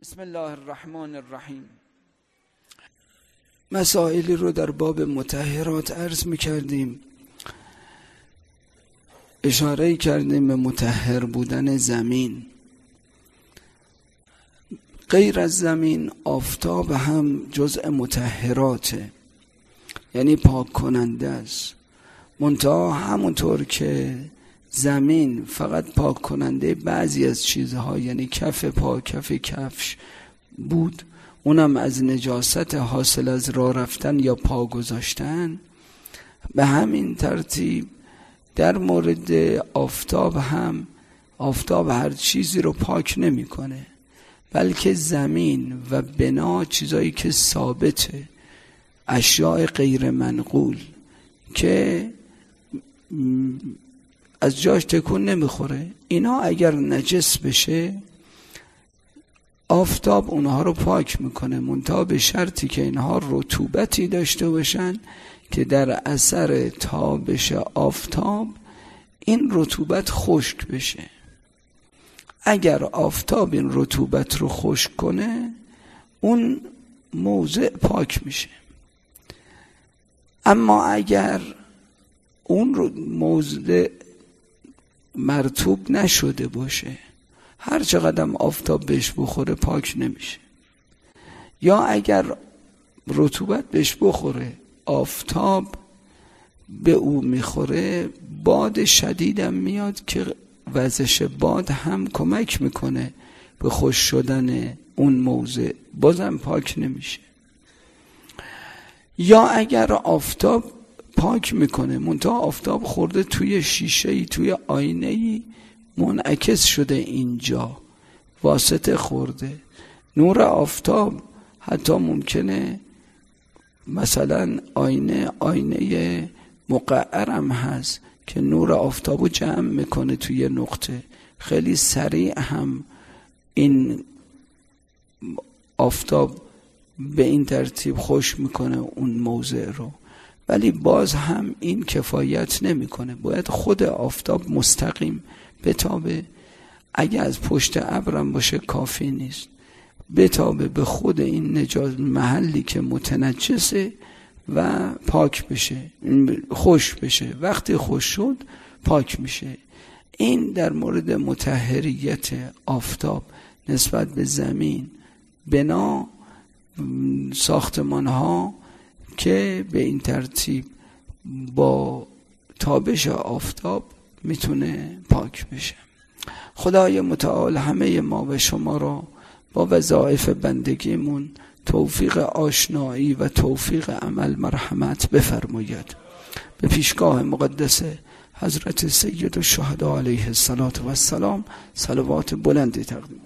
بسم الله الرحمن الرحیم. مسائلی رو در باب مطهرات عرض می‌کردیم. اشاره کردیم به مطهر بودن زمین. غیر از زمین آفتاب هم جزء مطهراته، یعنی پاک کننده است. منتها همونطور که زمین فقط پاک کننده بعضی از چیزها، یعنی کف پا، کف کفش بود، اونم از نجاست حاصل از راه رفتن یا پا گذاشتن، به همین ترتیب در مورد آفتاب هم آفتاب هر چیزی رو پاک نمی‌کنه، بلکه زمین و بنا چیزایی که ثابته، اشیاء غیر منقول که از جاش تکون نمیخوره، اینا اگر نجس بشه آفتاب اونها رو پاک میکنه، منتها به شرطی که اینها رطوبتی داشته باشن که در اثر تابش آفتاب این رطوبت خشک بشه. اگر آفتاب این رطوبت رو خشک کنه اون موضع پاک میشه. اما اگر اون موضع مرطوب نشده باشه، هر چقدر آفتاب بهش بخوره پاک نمیشه. یا اگر رطوبت بهش بخوره، آفتاب به او میخوره، باد شدیدم میاد که وزش باد هم کمک میکنه به خشک شدن اون موضع، بازم پاک نمیشه. یا اگر آفتاب پاک میکنه منتها آفتاب خورده توی شیشه‌ای، توی آینه‌ای، منعکس شده، اینجا واسطه خورده، نور آفتاب حتی ممکنه مثلا آینه مقعرم هست که نور آفتابو جمع میکنه توی نقطه، خیلی سریع هم این آفتاب به این ترتیب خشک میکنه اون موضع رو، ولی باز هم این کفایت نمیکنه. باید خود آفتاب مستقیم بتابه. اگه از پشت ابرم باشه کافی نیست، بتابه به خود این نجات محلی که متنجسه و پاک بشه، خشک بشه. وقتی خشک شد پاک میشه. این در مورد مطهریت آفتاب نسبت به زمین، بنا، ساختمان ها که به این ترتیب با تابش آفتاب میتونه پاک بشه. خدای متعال همه ما و شما را با وظایف بندگیمون توفیق آشنایی و توفیق عمل مرحمت بفرماید. به پیشگاه مقدس حضرت سید الشهدا علیه السلام صلوات بلندی تقدیم.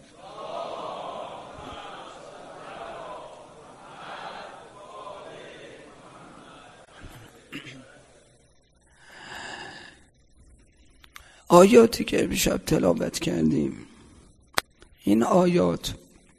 آیاتی که امشب تلاوت کردیم، این آیات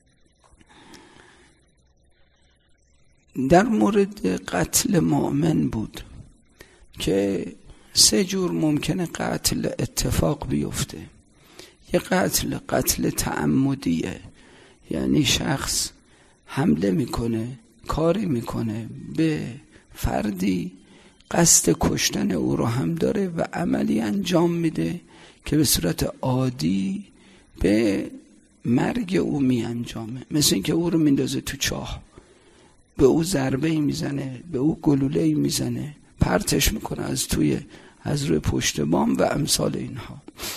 در مورد قتل مؤمن بود که 3 جور ممکنه قتل اتفاق بیفته. یه قتل تعمدیه، یعنی شخص حمله میکنه، کاری میکنه به فردی، قصد کشتن او رو هم داره و عملی انجام میده که به صورت عادی به مرگ او می انجامه. مثل اینکه او رو میندازه تو چاه، به او ضربه میزنه، به او گلوله میزنه، پرتش میکنه از روی پشت بام و امثال اینها.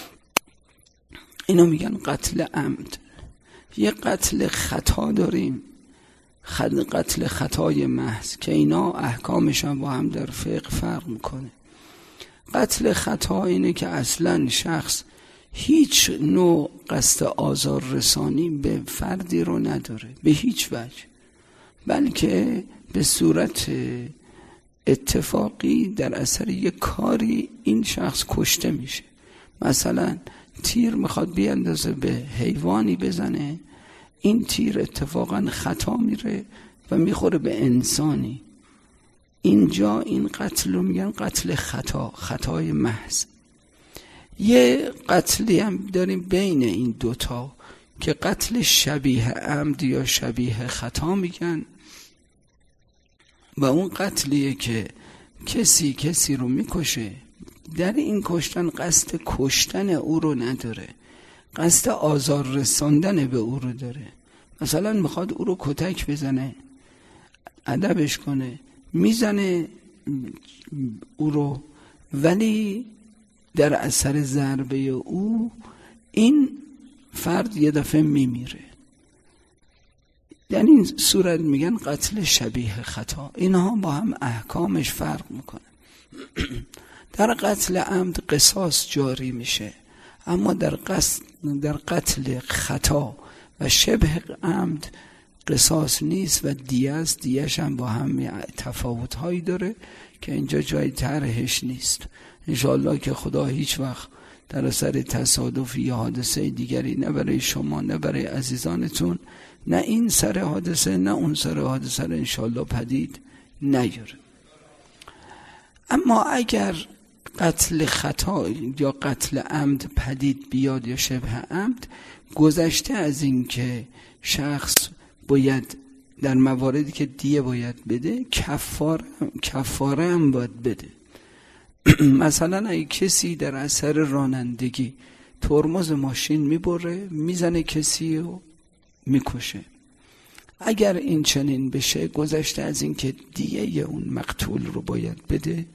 اینا میگن قتل عمد. یه قتل خطا داریم، قتل خطای محض، که اینا احکامش هم با هم در فقه فرق میکنه. قتل خطا اینه که اصلا شخص هیچ نوع قصد آزار رسانی به فردی رو نداره به هیچ وجه، بلکه به صورت اتفاقی در اثر یک کاری این شخص کشته میشه. مثلا تیر میخواد بیاندازه به حیوانی بزنه، این تیر اتفاقا خطا میره و میخوره به انسانی. اینجا این قتل رو میگن قتل خطای محض. یه قتلی هم داریم بین این دوتا که قتل شبیه عمد یا شبیه خطا میگن و اون قتلیه که کسی رو میکشه، در این کشتن قصد کشتن او رو نداره، قصد آزار رساندن به او رو داره. مثلا میخواد او رو کتک بزنه، ادبش کنه، میزنه او رو، ولی در اثر ضربه او این فرد یه دفعه میمیره. در این صورت میگن قتل شبیه خطا. اینها با هم احکامش فرق میکنه. در قتل عمد قصاص جاری میشه، اما در قتل خطا و شبه عمد قصاص نیست و دیه است. دیهش هم با هم تفاوت هایی داره که اینجا جای طرحش نیست. انشاءالله که خدا هیچ وقت در اثر تصادف یا حادثه دیگری، نه برای شما نه برای عزیزانتون، نه این سر حادثه نه اون سر حادثه رو انشاءالله پدید نیاره. اما اگر قتل خطا یا قتل عمد پدید بیاد یا شبه عمد، گذشته از این که شخص باید در مواردی که دیه باید بده، کفاره هم باید بده. مثلا اگه کسی در اثر رانندگی ترمز ماشین میبره، میزنه کسی رو میکشه، اگر این چنین بشه، گذشته از این که دیه اون مقتول رو باید بده،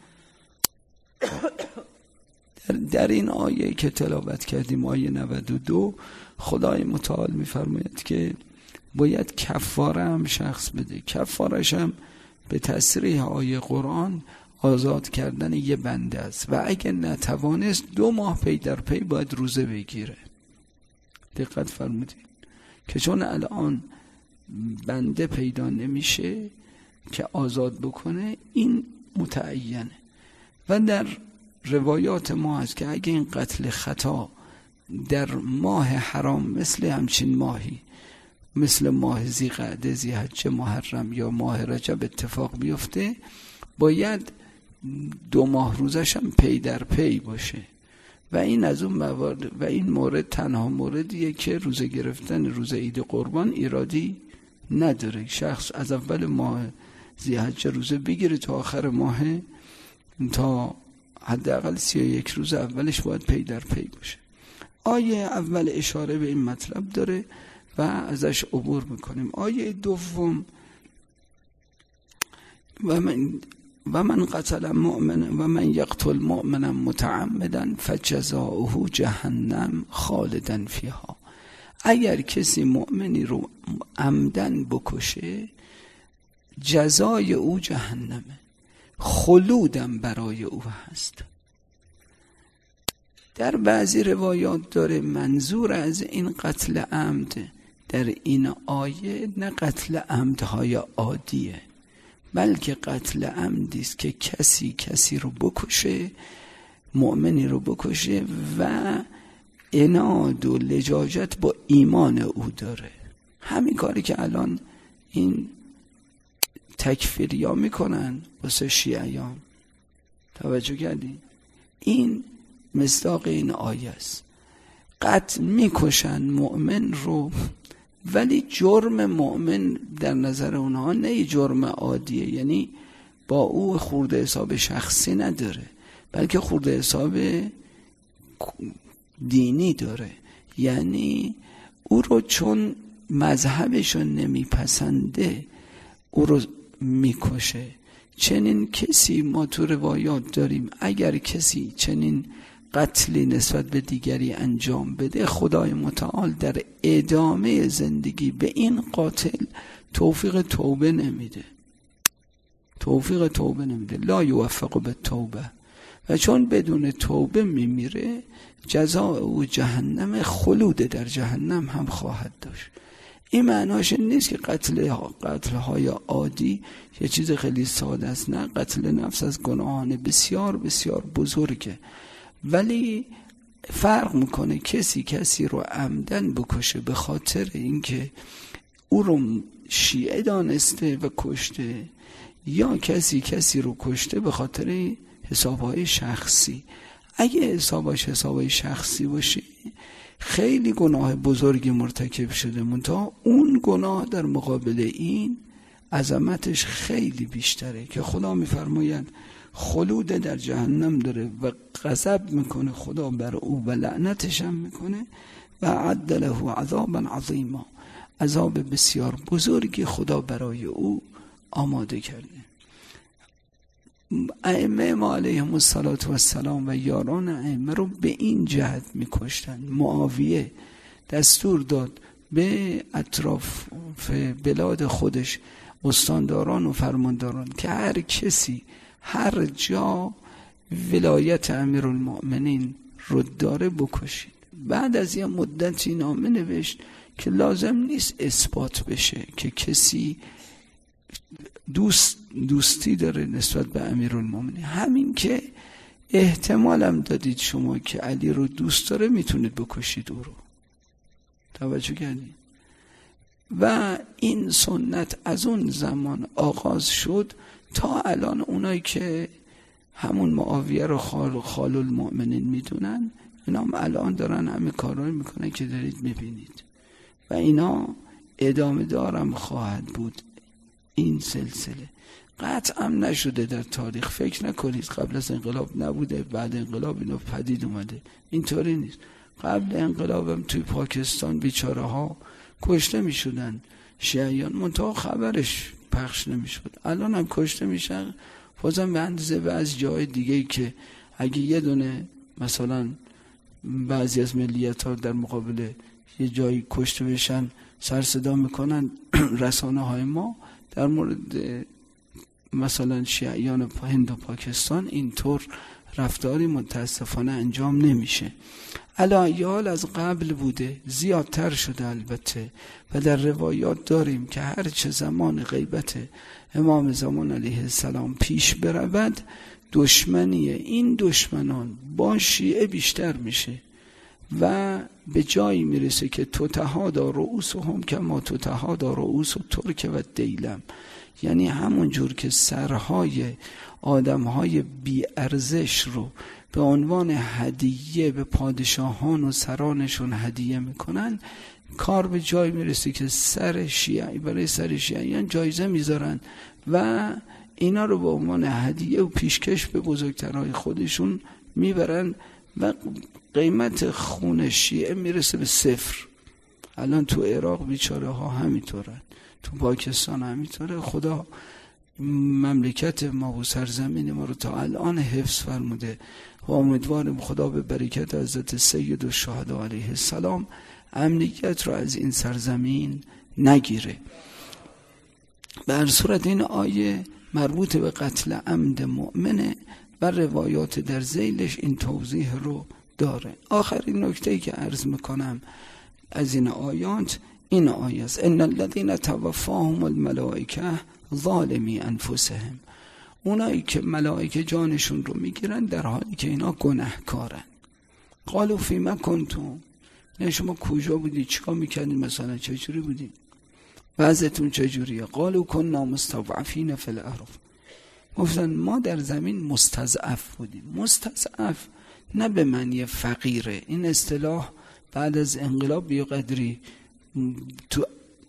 در این آیه که تلاوت کردیم، آیه 92، خدای متعال میفرماید که باید کفاره هم شخص بده. کفارش هم به تصریح آیه قرآن آزاد کردن یه بنده است و اگه نتوانست 2 ماه پی در پی باید روزه بگیره. دقت فرمودید که چون الان بنده پیدا نمیشه که آزاد بکنه، این متعینه. و در روایات ما هست که اگه این قتل خطا در ماه حرام مثل همچین ماهی، مثل ماه ذی‌قعده، ذی‌حجه، محرم یا ماه رجب اتفاق بیفته، باید 2 ماه روزش هم پی در پی باشه. و این از اون موارد، و این مورد تنها موردیه که روزه گرفتن روز عید قربان ایرادی نداره. شخص از اول ماه ذی‌حجه روزه بگیره تا آخر ماه، تا حداقل 31 روز اولش باید پی در پی باشه. آیه اول اشاره به این مطلب داره و ازش عبور میکنیم. آیه دوم، و من قتل مؤمنا و من یقتل مؤمنا متعمدا فجزاؤه جهنم خالدا فیها. اگر کسی مؤمنی رو عمدن بکشه، جزای او جهنمه، خلودم برای او هست. در بعضی روایات داره منظور از این قتل عمد در این آیه نه قتل عمدهای عادیه، بلکه قتل عمدی است که کسی رو بکشه، مؤمنی رو بکشه و عناد و لجاجت با ایمان او داره. همین کاری که الان این تکفیریا میکنن واسه شیعیان، توجه کردین؟ این مصداق این آیه است. قتل میکشن مؤمن رو، ولی جرم مؤمن در نظر اونها نه جرم عادیه، یعنی با او خورده حساب شخصی نداره، بلکه خورده حساب دینی داره. یعنی او رو چون مذهبشو نمیپسنده او رو میکشه. چنین کسی ما تو روایات داریم اگر کسی چنین قتلی نسبت به دیگری انجام بده، خدای متعال در ادامه زندگی به این قاتل توفیق توبه نمیده. لا یوفق به توبه. و چون بدون توبه میمیره، جزاء او جهنم، خلود در جهنم هم خواهد داشت. این معناش نیست که قتل‌های عادی یه چیز خیلی ساده است. نه، قتل نفس از گناهان بسیار بسیار بزرگه، ولی فرق میکنه کسی رو عمدن بکشه به خاطر اینکه او رو شیعه دانسته و کشته، یا کسی رو کشته به خاطر حسابهای شخصی. اگه حسابش حسابهای شخصی باشه، خیلی گناه بزرگی مرتکب شده، منتها اون گناه در مقابل این عظمتش خیلی بیشتره که خدا میفرماید خلود در جهنم داره و غضب میکنه خدا بر او و لعنتش هم میکنه و اعد له عذابا عظیما، عذاب بسیار بزرگی خدا برای او آماده کرده. ائمه ما علیهم السلام و یاران ائمه رو به این جهت میکشتن. معاویه دستور داد به اطراف بلاد خودش استانداران و فرمانداران که هر کسی هر جا ولایت امیرالمؤمنین رو داره بکشید. بعد از یه مدتی نامه نوشت که لازم نیست اثبات بشه که کسی دوستی داره نسبت به امیرالمؤمنین، همین که احتمالم دادید شما که علی رو دوست داره میتونید بکشید او رو. توجه کردید؟ و این سنت از اون زمان آغاز شد تا الان. اونایی که همون معاویه رو خال المؤمنین میدونن، اینا هم الان دارن همه کارهایی میکنن که دارید میبینید و اینا ادامه دارم خواهد بود. این سلسله قطعا نشده در تاریخ. فکر نکنید قبل از انقلاب نبوده بعد انقلاب اینو پدید اومده، اینطوری نیست. قبل انقلابم توی پاکستان بیچاره ها کشته میشدن شیعیان، منتها خبرش پخش نمیشد. الان هم کشته میشن، بازم به اندازه بعضی جای دیگه که اگه یه دونه مثلا بعضی از ملیت ها در مقابل یه جایی کشته بشن سر صدا میکنن رسانه های ما، در مورد مثلا شیعیان هند و پاکستان اینطور رفتاری متاسفانه انجام نمیشه. علایال از قبل بوده، زیادتر شده البته، و در روایات داریم که هر چه زمان غیبت امام زمان علیه السلام پیش برود دشمنی این دشمنان با شیعه بیشتر میشه و به جایی میرسه که تتحادا رؤوسهم کما تتحادا رؤوس الترک و دیلم، یعنی همون جور که سرهای آدمهای بی ارزش رو به عنوان هدیه به پادشاهان و سرانشون هدیه میکنن، کار به جای میرسه که سر شیعی برای سر شیعیان جایزه میذارن و اینا رو به عنوان هدیه و پیشکش به بزرگترهای خودشون میبرن و قیمت خون شیعه میرسه به 0. الان تو عراق بیچاره ها همینطورن، تو پاکستان همینطوره. خدا مملکت ما و سرزمین ما رو تا الان حفظ فرموده و امیدواریم خدا به برکت حضرت سید الشهدا علیه السلام امنیت رو از این سرزمین نگیره. به هر صورت این آیه مربوط به قتل عمد مؤمنه و روایات در ذیلش این توضیح رو داره. آخرین نکته‌ای که عرض میکنم از این آیات این آیه است: ان الذين توفاهم الملائکه ظالمی انفسهم، اونایی که ملائکه جانشون رو میگیرن در حالی که اینا گناهکارن. قالوا فیما کنتم، نه شما کجا بودی، چیکار میکردین، مثلا چجوری بودی، وضعتون چجوریه؟ قالوا كنا مستضعفین فی الارض، گفتن ما در زمین مستضعف بودیم. مستضعف نه به معنی فقیره، این اصطلاح بعد از انقلاب یه قدری تو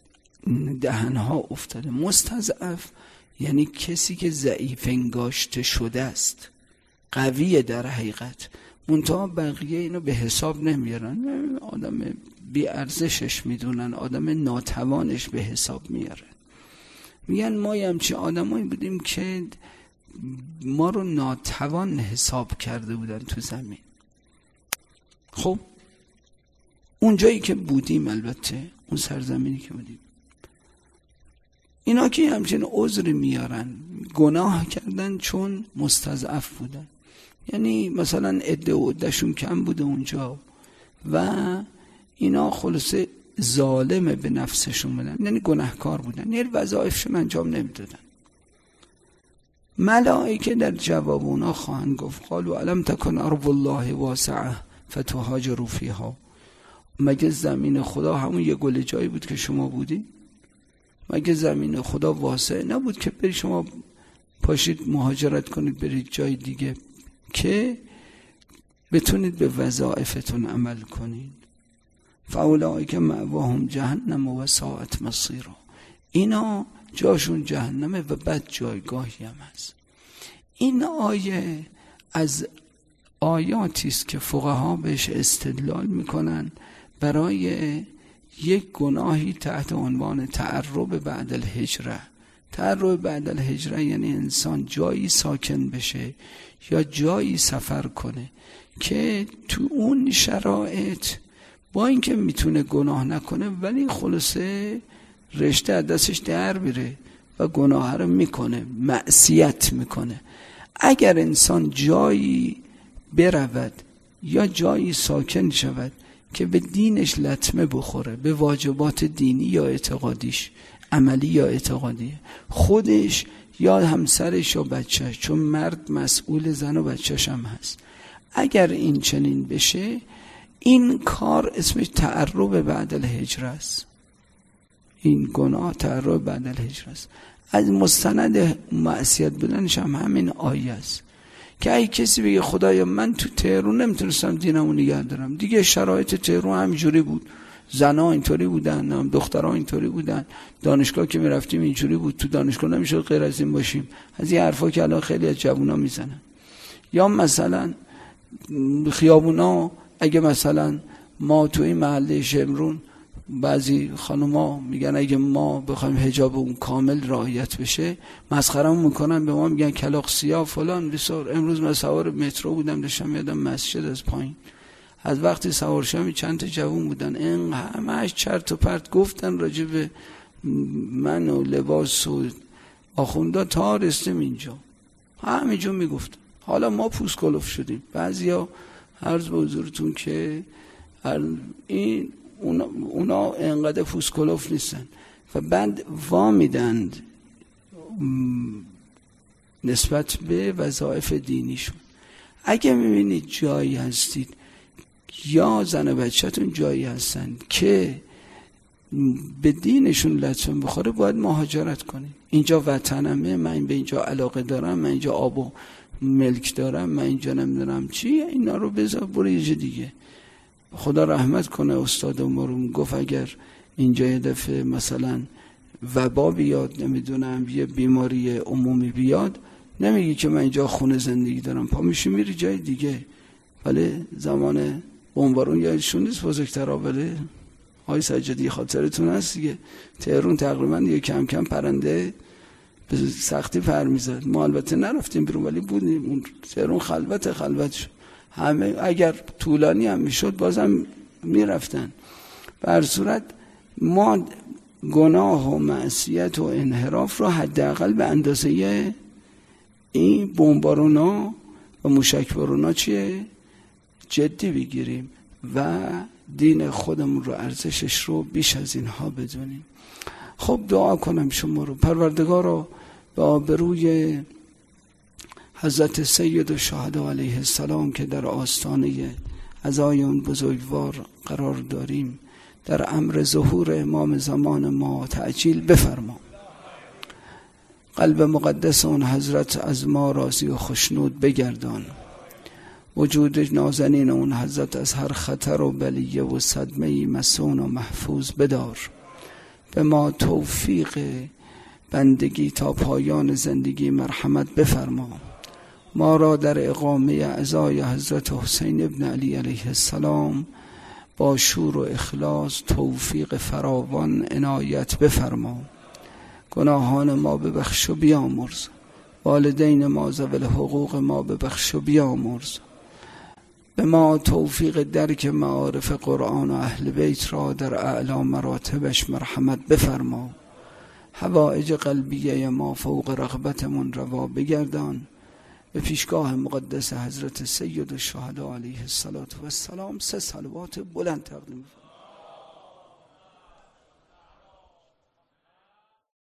دهنها افتاده. مستضعف یعنی کسی که ضعیف انگاشته شده است، قویه در حقیقت، منتها بقیه اینو به حساب نمیارن، آدم بی ارزشش میدونن، آدم ناتوانش به حساب میارن. میگن ما همچین آدمایی بودیم که ما رو ناتوان حساب کرده بودن تو زمین. خب اون جایی که بودیم، البته اون سرزمینی که بودیم، اینا که همچین عذر میارن، گناه کردن چون مستضعف بودن، یعنی مثلا عدهشون کم بوده اونجا و اینا خلاصه ظالم به نفسشون بودن، یعنی گناهکار بودن، یعنی وظایفشون انجام نمیدادن. ملائکه در جواب اونا خواهند گفت: قالوا الم تکن ارض الله واسعه فتهاجروا فیها، مگه زمین خدا همون یه گل جایی بود که شما بودی؟ مگه زمین خدا واسع نبود که بری شما پاشید مهاجرت کنید برید جای دیگه که بتونید به وظایفتون عمل کنید؟ فاولئک مأواهم جهنم و ساءت مصیرا. اینا جاشون جهنمه و بد جایگاهی هم هست. این آیه از آیاتی است که فقها بهش استدلال میکنن برای یک گناهی تحت عنوان تعرب بعد الهجره. تعرب بعد الهجره یعنی انسان جایی ساکن بشه یا جایی سفر کنه که تو اون شرایط با اینکه میتونه گناه نکنه ولی خلاصه رشته از دستش در میره و گناه رو میکنه، معصیت میکنه. اگر انسان جایی برود یا جایی ساکن شود که به دینش لطمه بخوره، به واجبات دینی یا اعتقادیش، عملی یا اعتقادی، خودش یا همسرش یا بچهش، چون مرد مسئول زن و بچهش هم هست، اگر این چنین بشه این کار اسمش تعرب بعد الهجره است. این گناه تعرب بعد الهجره است. از مستند معصیت بودنش هم همین آیه است که اگه کسی بگه خدایا من تو تهران نمیتونستم دینمو نگه دارم، دیگه شرایط تهران همینجوری بود، زنها اینطوری بودن، دخترها اینطوری بودن، دانشگاه که میرفتیم اینجوری بود، تو دانشگاه نمیشد غیر از این باشیم، از این حرفا که الان خیلی از جوونا میزنن. یا مثلا خیابونا اگه مثلا ما تو این محله شمرون بعضی خانوما میگن اگه ما بخوایم حجاب اون کامل رعایت بشه مسخرهمون میکنن، به ما میگن کلاغ سیاه فلان بسار. امروز من سوار مترو بودم داشتم میادم مسجد، از پایین از وقتی سوار شدم چند تا جوون بودن این همش چرت و پرت گفتن راجع به من و لباس و آخوندا تا رسیدم اینجا همینجا میگفتن. حالا ما پوست کلوف شدیم، بعضیا عرض به حضورتون که این اونا انقدر پوست کلوف نیستن و بعد وامیدند نسبت به وظایف دینیشون. اگه میبینید جایی هستید یا زن و بچه‌تون جایی هستن که به دینشون لطمه بخوره باید مهاجرت کنید. اینجا وطنمه، من به اینجا علاقه دارم، من اینجا آب و ملک دارم، من اینجا نمیدونم چی، اینا رو بذار برو یه جا دیگه. خدا رحمت کنه استاد ما رو گفت اگر اینجا یه دفعه مثلا وبا بیاد، نمیدونم یه بیماری عمومی بیاد، نمیگی که من اینجا خونه زندگی دارم، پا میشی میری جای دیگه. ولی زمان بمبارون یادشون نیست بزرگترها، ولی های سجادی خاطرتون هست دیگه، تهران تقریبا دیگه کم کم پرنده به سختی پر میزد. ما البته نرفتیم بیرون ولی بودیم اون تهران خلوت شد. همه اگر طولانی هم میشد بازم میرفتن. به هر صورت ما گناه و معصیت و انحراف رو حداقل به اندازه این بمبارونا و موشکبارونا چیه جدی بگیریم و دین خودمون رو ارزشش رو بیش از اینها بدونیم. خب دعا کنم شما رو پروردگارا به آبروی حضرت سید الشهدا علیه السلام که در آستانه عزای اون بزرگوار قرار داریم، در امر ظهور امام زمان ما تعجیل بفرما. قلب مقدس اون حضرت از ما راضی و خوشنود بگردان. وجود نازنین اون حضرت از هر خطر و بلیه و صدمه مسون و محفوظ بدار. به ما توفیق بندگی تا پایان زندگی مرحمت بفرما. ما را در اقامه عزای حضرت حسین ابن علی علیه السلام با شور و اخلاص توفیق فراوان عنایت بفرما. گناهان ما ببخش و بیامرز. والدین ما ذوی الحقوق ما ببخش و بیامرز. به ما توفیق درک معارف قرآن و اهل بیت را در اعلی مراتبش مرحمت بفرما. حوائج قلبیه ما فوق رغبتمون روا بگردان. به پیشگاه مقدس حضرت سید الشهدا علیه السلام 3 صلوات بلند تقدیم